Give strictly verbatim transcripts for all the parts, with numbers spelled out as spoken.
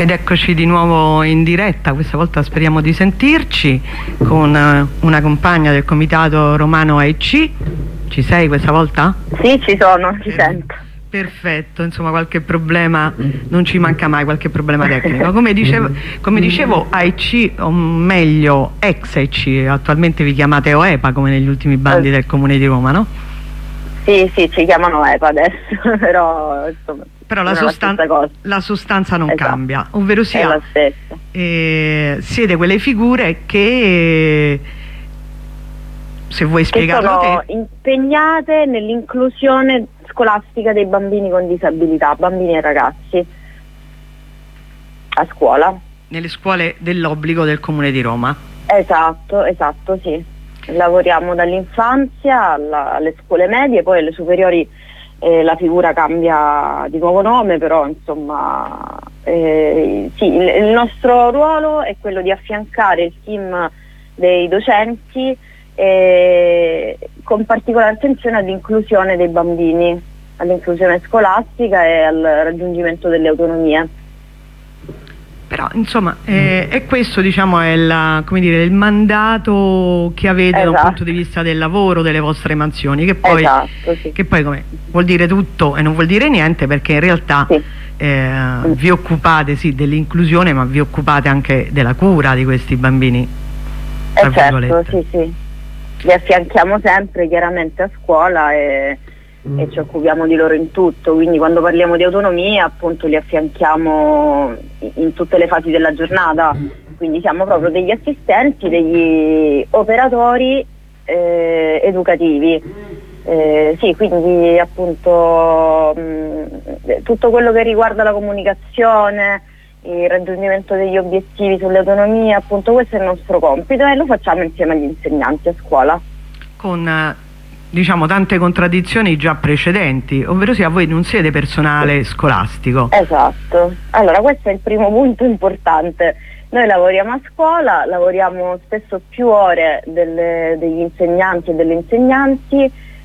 Ed eccoci di nuovo in diretta, questa volta speriamo di sentirci con una compagna del Comitato Romano A I C. Ci sei questa volta? Sì, ci sono, ci eh, sento. Perfetto, insomma qualche problema non ci manca mai, qualche problema tecnico. Come dicevo, come dicevo A I C, o meglio ex A I C, attualmente vi chiamate O E P A come negli ultimi bandi eh. del Comune di Roma, no? Sì, sì, ci chiamano E P A adesso, però insomma... Però la, sostan la, la sostanza non esatto. cambia, ovvero sia è la stessa. Eh, siete quelle figure che, se vuoi spiegarlo che sono te, impegnate nell'inclusione scolastica dei bambini con disabilità, bambini e ragazzi, a scuola. Nelle scuole dell'obbligo del Comune di Roma. Esatto, esatto, sì. Lavoriamo dall'infanzia alle scuole medie, poi alle superiori Eh, la figura cambia di nuovo nome, però insomma eh, sì, il, il nostro ruolo è quello di affiancare il team dei docenti eh, con particolare attenzione all'inclusione dei bambini, all'inclusione scolastica e al raggiungimento delle autonomie. Però insomma eh, e questo diciamo è la, come dire, il mandato che avete esatto. da un punto di vista del lavoro, delle vostre mansioni, che poi, esatto, sì. che poi come, vuol dire tutto e non vuol dire niente, perché in realtà sì. eh, mm. vi occupate sì dell'inclusione, ma vi occupate anche della cura di questi bambini. Eh certo, sì, sì. Li affianchiamo sempre chiaramente a scuola e e ci occupiamo di loro in tutto, quindi quando parliamo di autonomia appunto li affianchiamo in tutte le fasi della giornata, quindi siamo proprio degli assistenti, degli operatori eh, educativi, eh, sì, quindi appunto mh, tutto quello che riguarda la comunicazione, il raggiungimento degli obiettivi sulle autonomie, appunto questo è il nostro compito e lo facciamo insieme agli insegnanti a scuola. Con diciamo tante contraddizioni già precedenti, ovvero sia voi non siete personale scolastico. Esatto, allora questo è il primo punto importante. Noi lavoriamo a scuola, lavoriamo spesso più ore delle, degli insegnanti e delle insegnanti,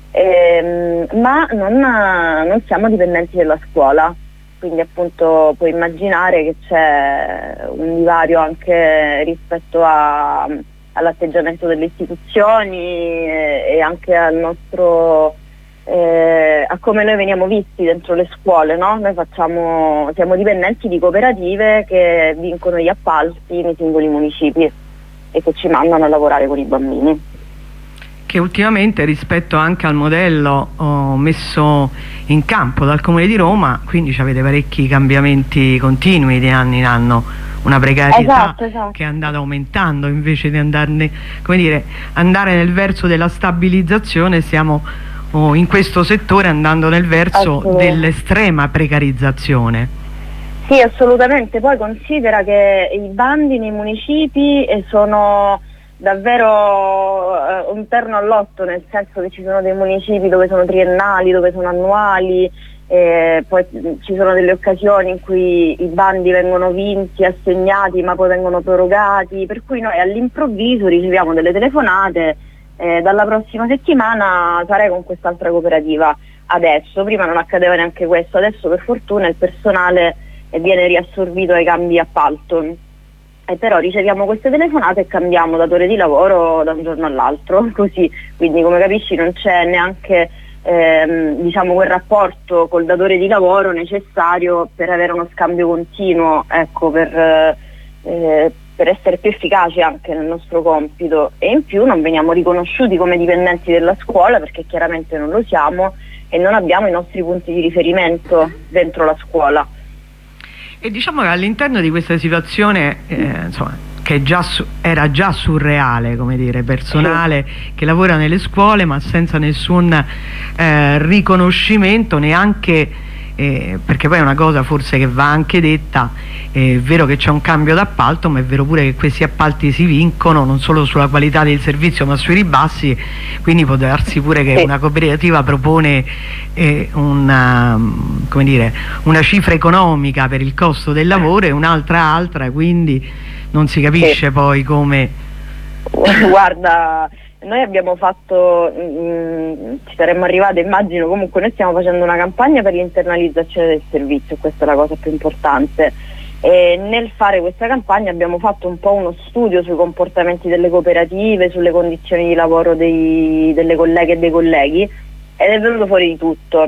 ehm, ma non, non siamo dipendenti della scuola, quindi appunto puoi immaginare che c'è un divario anche rispetto a all'atteggiamento delle istituzioni e, e anche al nostro eh, a come noi veniamo visti dentro le scuole, no? Noi facciamo, siamo dipendenti di cooperative che vincono gli appalti nei singoli municipi e che ci mandano a lavorare con i bambini. Che ultimamente, rispetto anche al modello oh, messo in campo dal Comune di Roma, quindi avete parecchi cambiamenti continui di anno in anno, una precarietà esatto, esatto. che è andata aumentando invece di andarne, come dire, andare nel verso della stabilizzazione. Stiamo oh, in questo settore andando nel verso dell'estrema precarizzazione. Sì, assolutamente. Poi considera che i bandi nei municipi sono davvero eh, un terno all'otto, nel senso che ci sono dei municipi dove sono triennali, dove sono annuali. Eh, poi ci sono delle occasioni in cui i bandi vengono vinti, assegnati, ma poi vengono prorogati, per cui noi all'improvviso riceviamo delle telefonate, eh, dalla prossima settimana sarei con quest'altra cooperativa. Adesso, prima non accadeva neanche questo, adesso per fortuna il personale viene riassorbito ai cambi appalto, eh, però riceviamo queste telefonate e cambiamo datore di lavoro da un giorno all'altro, così, quindi come capisci non c'è neanche Ehm, diciamo quel rapporto col datore di lavoro necessario per avere uno scambio continuo, ecco, per, eh, per essere più efficaci anche nel nostro compito, e in più non veniamo riconosciuti come dipendenti della scuola, perché chiaramente non lo siamo e non abbiamo i nostri punti di riferimento dentro la scuola. E diciamo che all'interno di questa situazione eh, insomma che già era già surreale, come dire, personale sì. che lavora nelle scuole ma senza nessun eh, riconoscimento neanche, eh, perché poi è una cosa forse che va anche detta, è vero che c'è un cambio d'appalto, ma è vero pure che questi appalti si vincono non solo sulla qualità del servizio ma sui ribassi, quindi può darsi pure che sì. una cooperativa propone eh, una, come dire, una cifra economica per il costo del lavoro e un'altra altra, quindi non si capisce sì. poi come... Guarda, noi abbiamo fatto, mh, ci saremmo arrivate immagino, comunque noi stiamo facendo una campagna per l'internalizzazione del servizio, questa è la cosa più importante, E nel fare questa campagna abbiamo fatto un po' uno studio sui comportamenti delle cooperative, sulle condizioni di lavoro dei, delle colleghe e dei colleghi, ed è venuto fuori di tutto,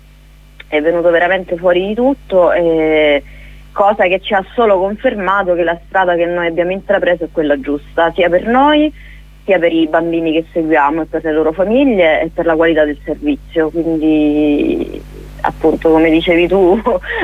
è venuto veramente fuori di tutto, eh, cosa che ci ha solo confermato che la strada che noi abbiamo intrapreso è quella giusta, sia per noi, sia per i bambini che seguiamo e per le loro famiglie e per la qualità del servizio. Quindi appunto, come dicevi tu,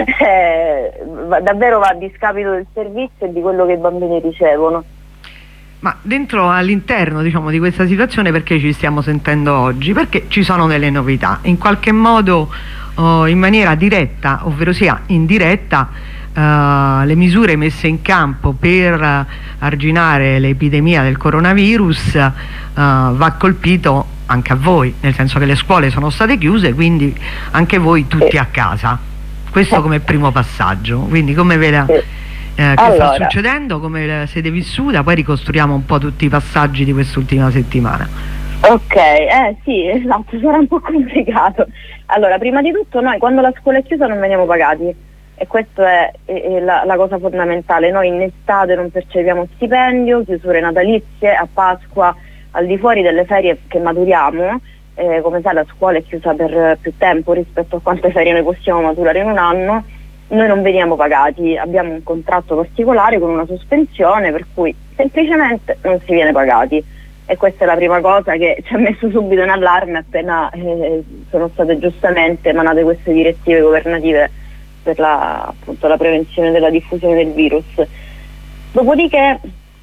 eh, va, davvero va a discapito del servizio e di quello che i bambini ricevono. Ma dentro, all'interno, diciamo, di questa situazione, perché ci stiamo sentendo oggi? Perché ci sono delle novità, in qualche modo oh, in maniera diretta, ovvero sia indiretta. Uh, le misure messe in campo per uh, arginare l'epidemia del coronavirus uh, va colpito anche a voi, nel senso che le scuole sono state chiuse, quindi anche voi tutti a casa. Questo come primo passaggio, quindi come ve la, eh, che allora, sta succedendo, come siete vissuta, poi ricostruiamo un po' tutti i passaggi di quest'ultima settimana. Ok, eh sì, esatto, sarà un po' complicato. Allora, prima di tutto noi quando la scuola è chiusa non veniamo pagati. E questa è, è la, la cosa fondamentale. Noi in estate non percepiamo stipendio, chiusure natalizie, a Pasqua, al di fuori delle ferie che maturiamo, eh, come sai la scuola è chiusa per più tempo rispetto a quante ferie noi possiamo maturare in un anno, noi non veniamo pagati, abbiamo un contratto particolare con una sospensione per cui semplicemente non si viene pagati, e questa è la prima cosa che ci ha messo subito in allarme appena eh, sono state giustamente emanate queste direttive governative per la, appunto, la prevenzione della diffusione del virus. Dopodiché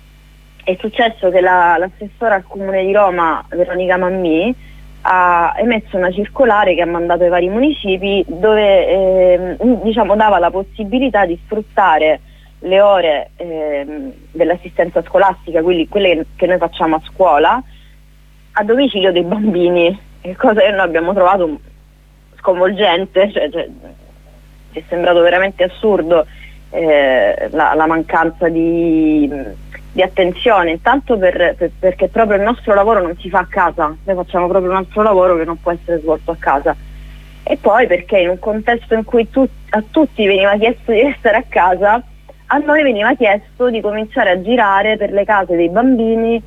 è successo che la, l'assessora al Comune di Roma, Veronica Mammì, ha emesso una circolare che ha mandato ai vari municipi dove eh, diciamo, dava la possibilità di sfruttare le ore eh, dell'assistenza scolastica, quindi quelle che noi facciamo a scuola, a domicilio dei bambini, cosa che noi abbiamo trovato sconvolgente, cioè, cioè, ci è sembrato veramente assurdo eh, la, la mancanza di, di attenzione, intanto per, per, perché proprio il nostro lavoro non si fa a casa, noi facciamo proprio un altro lavoro che non può essere svolto a casa, e poi perché in un contesto in cui tu, a tutti veniva chiesto di restare a casa, a noi veniva chiesto di cominciare a girare per le case dei bambini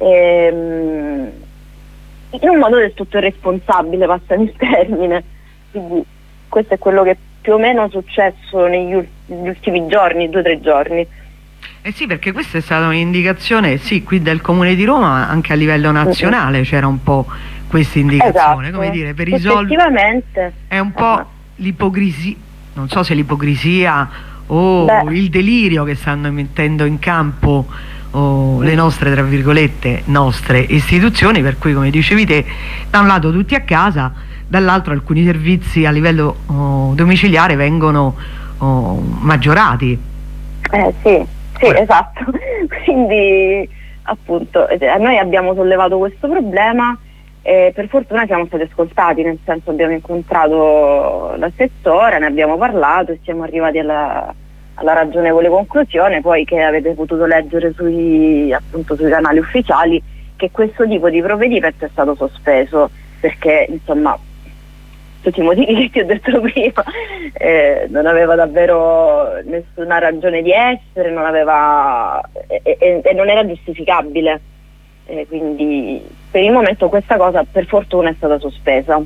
ehm, in un modo del tutto irresponsabile, passami il termine. Quindi questo è quello che più o meno è successo negli ultimi giorni, due o tre giorni. Eh sì, perché questa è stata un'indicazione, sì, qui del Comune di Roma, ma anche a livello nazionale c'era un po' questa indicazione, esatto. Come dire, per risolvere. Effettivamente. È un po' l'ipocrisia, non so se l'ipocrisia o Beh. il delirio che stanno mettendo in campo oh, le nostre, tra virgolette, nostre istituzioni, per cui, come dicevi te, da un lato tutti a casa, dall'altro alcuni servizi a livello oh, domiciliare vengono oh, maggiorati. Eh sì, sì, eh. esatto. Quindi appunto noi abbiamo sollevato questo problema e per fortuna siamo stati ascoltati, nel senso abbiamo incontrato l'assessore, ne abbiamo parlato e siamo arrivati alla, alla ragionevole conclusione, poi che avete potuto leggere sui, appunto, sui canali ufficiali, che questo tipo di provvedimento è stato sospeso perché insomma tutti i motivi che ti ho detto prima eh, non aveva davvero nessuna ragione di essere, non aveva e, e, e non era giustificabile, eh, quindi per il momento questa cosa per fortuna è stata sospesa.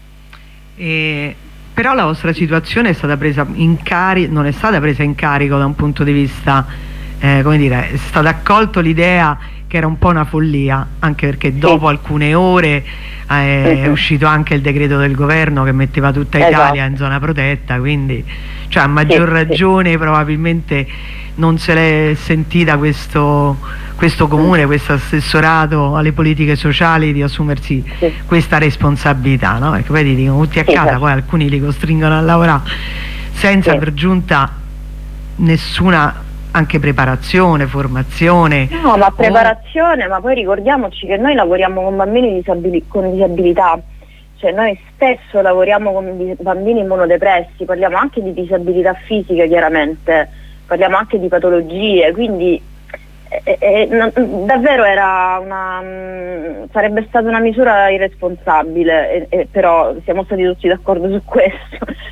E, però la vostra situazione è stata presa in carico, non è stata presa in carico da un punto di vista eh, come dire, è stata accolto l'idea che era un po' una follia, anche perché dopo sì. alcune ore eh, è uscito anche il decreto del governo che metteva tutta Italia esatto. in zona protetta, quindi cioè, a maggior sì, ragione sì. probabilmente non se l'è sentita questo, questo comune, questo assessorato alle politiche sociali di assumersi sì. questa responsabilità, no? Perché poi ti dicono tutti a sì, casa, certo. poi alcuni li costringono a lavorare senza sì. per giunta nessuna anche preparazione, formazione. No, ma preparazione, oh. ma poi ricordiamoci che noi lavoriamo con bambini disabili con disabilità, cioè noi spesso lavoriamo con bambini immunodepressi, parliamo anche di disabilità fisiche chiaramente, parliamo anche di patologie, quindi eh, eh, non, davvero era una, mh, sarebbe stata una misura irresponsabile, eh, eh, però siamo stati tutti d'accordo su questo.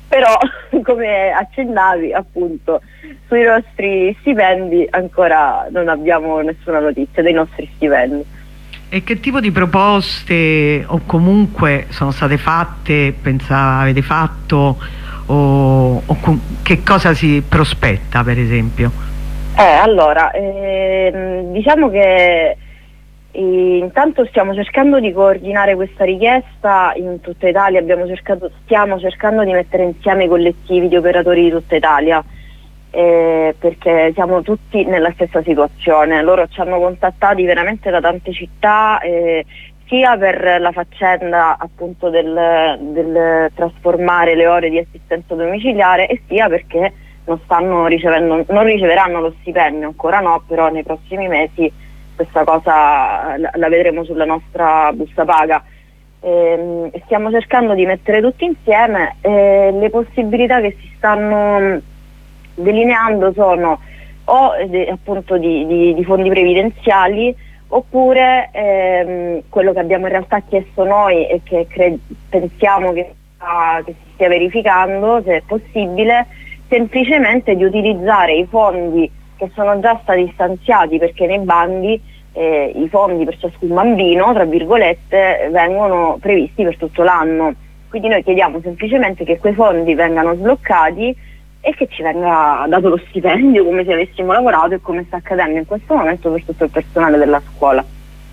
però come accennavi appunto sui nostri stipendi ancora non abbiamo nessuna notizia dei nostri stipendi. E che tipo di proposte o comunque sono state fatte, pensa, avete fatto, o, o che cosa si prospetta per esempio? Eh, allora, ehm, diciamo che E intanto stiamo cercando di coordinare questa richiesta in tutta Italia, abbiamo cercato, stiamo cercando di mettere insieme i collettivi di operatori di tutta Italia, eh, perché siamo tutti nella stessa situazione. Loro ci hanno contattati veramente da tante città, eh, sia per la faccenda appunto del, del trasformare le ore di assistenza domiciliare, e sia perché non stanno ricevendo, non riceveranno lo stipendio, ancora no, però nei prossimi mesi questa cosa la, la vedremo sulla nostra busta paga. E, stiamo cercando di mettere tutti insieme, e le possibilità che si stanno delineando sono o de, appunto di, di, di fondi previdenziali, oppure ehm, quello che abbiamo in realtà chiesto noi e che pensiamo che, uh, che si stia verificando, se è possibile, semplicemente di utilizzare i fondi che sono già stati stanziati, perché nei bandi eh, i fondi per ciascun bambino, tra virgolette, vengono previsti per tutto l'anno. Quindi noi chiediamo semplicemente che quei fondi vengano sbloccati e che ci venga dato lo stipendio come se avessimo lavorato, e come sta accadendo in questo momento per tutto il personale della scuola.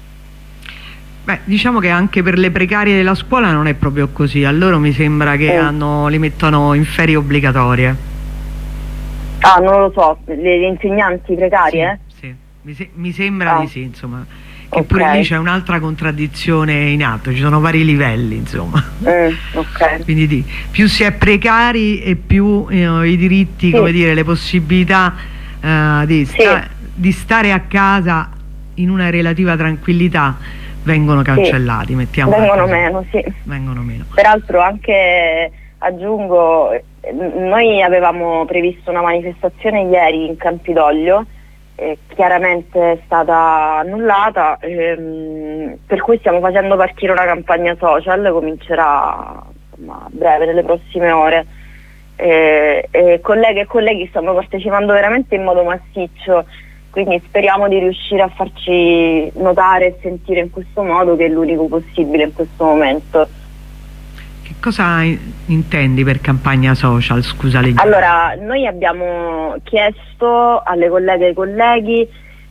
Beh, diciamo che anche per le precarie della scuola non è proprio così. A loro mi sembra che eh. hanno, li mettono in ferie obbligatorie. Ah, non lo so, le, le insegnanti precarie? Sì, sì. Mi, se mi sembra ah. di sì, insomma, che okay. pure lì c'è un'altra contraddizione in atto, ci sono vari livelli, insomma. Mm, okay. Quindi di, più si è precari e più eh, i diritti, sì. come dire, le possibilità eh, di, sta sì. di stare a casa in una relativa tranquillità vengono cancellati, sì. mettiamo vengono meno, sì. vengono meno. Peraltro anche, aggiungo, noi avevamo previsto una manifestazione ieri in Campidoglio, eh, chiaramente è stata annullata, ehm, per cui stiamo facendo partire una campagna social, comincerà insomma, a breve, nelle prossime ore. Eh, eh, colleghe e colleghi stanno partecipando veramente in modo massiccio, quindi speriamo di riuscire a farci notare e sentire in questo modo, che è l'unico possibile in questo momento. Che cosa intendi per campagna social, scusa? Allora, noi abbiamo chiesto alle colleghe e ai colleghi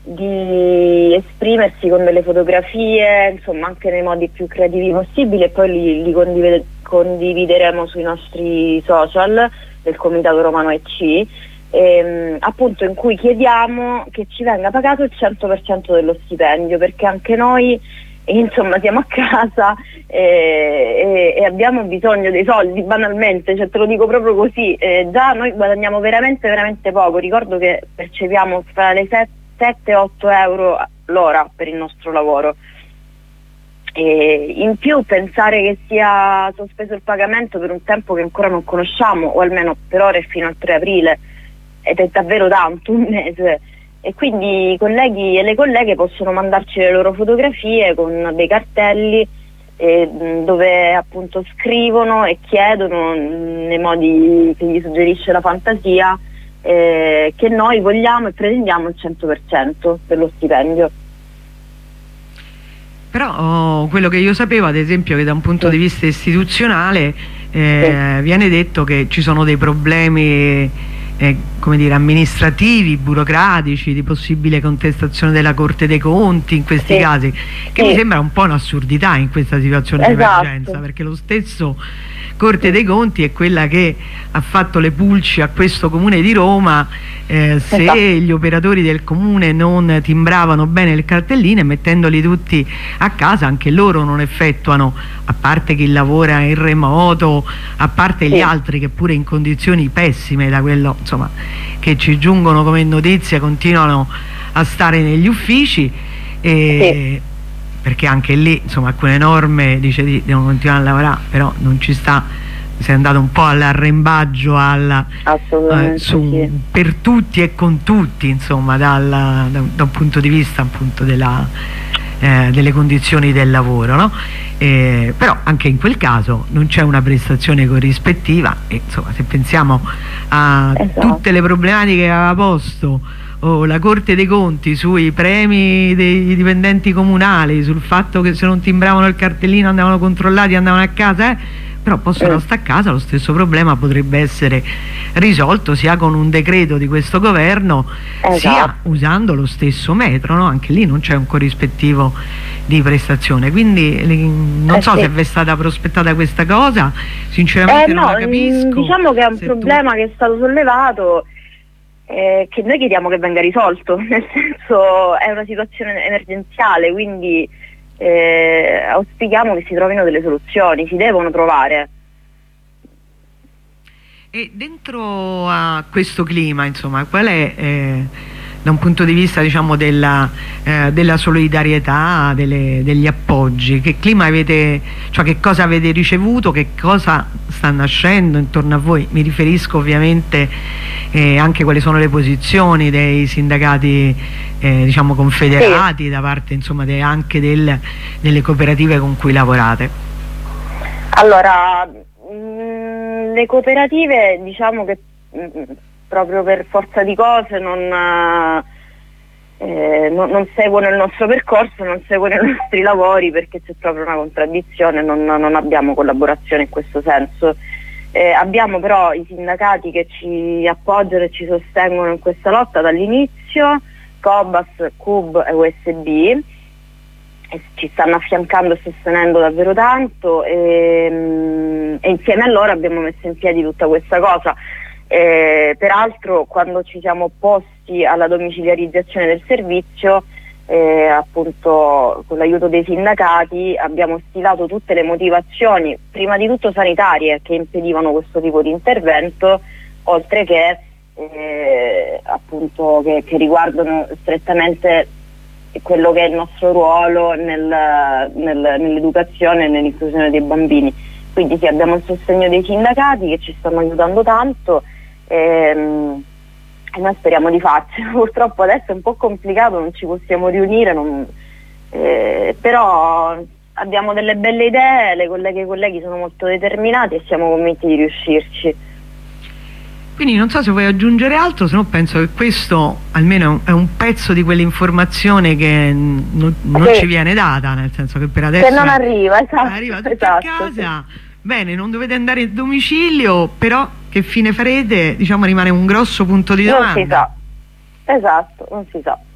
di esprimersi con delle fotografie, insomma anche nei modi più creativi possibili, e poi li, li condivide, condivideremo sui nostri social del Comitato Romano E C, ehm, appunto in cui chiediamo che ci venga pagato il cento per cento dello stipendio, perché anche noi insomma siamo a casa e, e, e abbiamo bisogno dei soldi, banalmente, cioè te lo dico proprio così. Eh, già noi guadagniamo veramente veramente poco, ricordo che percepiamo fra le sette e otto euro l'ora per il nostro lavoro, e in più pensare che sia sospeso il pagamento per un tempo che ancora non conosciamo, o almeno per ora è fino al tre aprile, ed è davvero tanto, un mese. E quindi i colleghi e le colleghe possono mandarci le loro fotografie con dei cartelli eh, dove appunto scrivono e chiedono nei modi che gli suggerisce la fantasia eh, che noi vogliamo e pretendiamo il cento per cento dello stipendio. Però oh, quello che io sapevo, ad esempio, che da un punto sì. di vista istituzionale eh, sì. viene detto che ci sono dei problemi Eh, come dire, amministrativi, burocratici, di possibile contestazione della Corte dei Conti in questi sì. casi, che sì. mi sembra un po' un'assurdità in questa situazione esatto. di emergenza, perché lo stesso Corte sì. dei Conti è quella che ha fatto le pulci a questo comune di Roma eh, se esatto. gli operatori del comune non timbravano bene il cartellino, e mettendoli tutti a casa anche loro non effettuano, a parte chi lavora in remoto, a parte sì. gli altri che pure in condizioni pessime, da quello insomma che ci giungono come notizia, continuano a stare negli uffici e, sì. perché anche lì insomma alcune norme dice di devono continuare a lavorare, però non ci sta, si è andato un po' all'arrembaggio alla, eh, su, sì. per tutti e con tutti, insomma dal, da, da un punto di vista appunto della eh, delle condizioni del lavoro, no? Eh, però anche in quel caso non c'è una prestazione corrispettiva e insomma, se pensiamo a Esatto. tutte le problematiche che aveva posto o la Corte dei Conti sui premi dei dipendenti comunali, sul fatto che se non timbravano il cartellino andavano controllati, andavano a casa, eh, però possono Mm. stare a casa, lo stesso problema potrebbe essere risolto sia con un decreto di questo governo Esatto. sia usando lo stesso metro, no? Anche lì non c'è un corrispettivo di prestazione, quindi li- non Eh so sì. se vi è stata prospettata questa cosa, sinceramente Eh, non no, la capisco. mm, diciamo che è un Se tu- problema che è stato sollevato, eh, che noi chiediamo che venga risolto, nel senso è una situazione emergenziale, quindi eh, auspichiamo che si trovino delle soluzioni, si devono trovare. E dentro a questo clima, insomma, qual è, eh, da un punto di vista, diciamo, della, eh, della solidarietà, delle- degli appoggi, che clima avete, cioè che cosa avete ricevuto, che cosa sta nascendo intorno a voi? Mi riferisco ovviamente eh, anche quali sono le posizioni dei sindacati, eh, diciamo, confederati, Sì. da parte, insomma, de- anche del- delle cooperative con cui lavorate. Allora, mh, le cooperative diciamo che mh, proprio per forza di cose non, eh, non, non seguono il nostro percorso, non seguono i nostri lavori perché c'è proprio una contraddizione, non, non abbiamo collaborazione in questo senso. Eh, abbiamo però i sindacati che ci appoggiano e ci sostengono in questa lotta dall'inizio, Cobas, C U B e U S B, e ci stanno affiancando e sostenendo davvero tanto e, mh, e insieme a loro abbiamo messo in piedi tutta questa cosa. Eh, peraltro quando ci siamo opposti alla domiciliarizzazione del servizio, eh, appunto con l'aiuto dei sindacati abbiamo stilato tutte le motivazioni, prima di tutto sanitarie, che impedivano questo tipo di intervento, oltre che eh, appunto che, che riguardano strettamente quello che è il nostro ruolo nel, nel, nell'educazione e nell'inclusione dei bambini. Quindi sì, abbiamo il sostegno dei sindacati che ci stanno aiutando tanto ehm, e noi speriamo di farcela. Purtroppo adesso è un po' complicato, non ci possiamo riunire, non, eh, però abbiamo delle belle idee, le colleghe e i colleghi sono molto determinati e siamo convinti di riuscirci. Quindi non so se vuoi aggiungere altro, se no penso che questo almeno è un, è un pezzo di quell'informazione che non, non Sì. ci viene data, nel senso che per adesso Che non è- arriva, esatto. arriva tutto esatto, a casa, bene, non dovete andare in domicilio, però che fine farete? Diciamo rimane un grosso punto di sì. Non domanda. si sa, esatto, non si sa.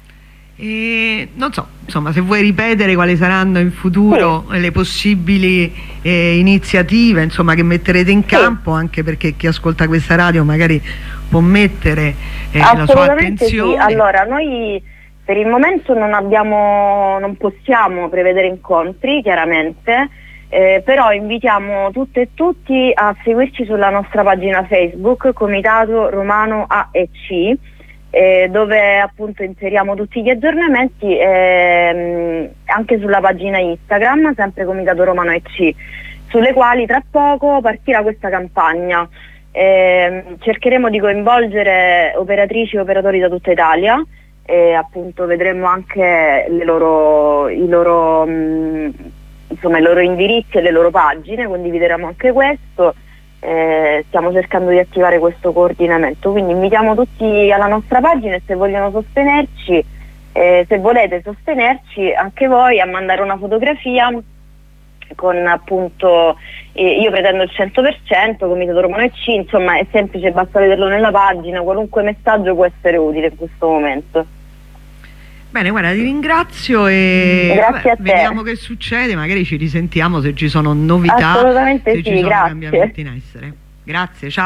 E non so, insomma, se vuoi ripetere quali saranno in futuro le possibili eh, iniziative, insomma, che metterete in Sì. campo, anche perché chi ascolta questa radio magari può mettere eh, la sua Assolutamente attenzione. sì. Allora, noi per il momento non abbiamo, non possiamo prevedere incontri, chiaramente, eh, però invitiamo tutte e tutti a seguirci sulla nostra pagina Facebook, Comitato Romano A e C, eh, dove appunto inseriamo tutti gli aggiornamenti, ehm, anche sulla pagina Instagram, sempre Comitato Romano A e C, sulle quali tra poco partirà questa campagna. Eh, cercheremo di coinvolgere operatrici e operatori da tutta Italia e appunto vedremo anche le loro, i, loro, mh, insomma, i loro indirizzi e le loro pagine, condivideremo anche questo. Eh, stiamo cercando di attivare questo coordinamento, quindi invitiamo tutti alla nostra pagina e se vogliono sostenerci, eh, se volete sostenerci anche voi, a mandare una fotografia con appunto eh, io pretendo il cento per cento, Comitato Romano A e C, insomma è semplice, basta vederlo nella pagina, qualunque messaggio può essere utile in questo momento. Bene, guarda, ti ringrazio e Grazie vabbè, a te. vediamo che succede, magari ci risentiamo se ci sono novità, Assolutamente se sì, ci sono grazie. cambiamenti in essere. Grazie, ciao.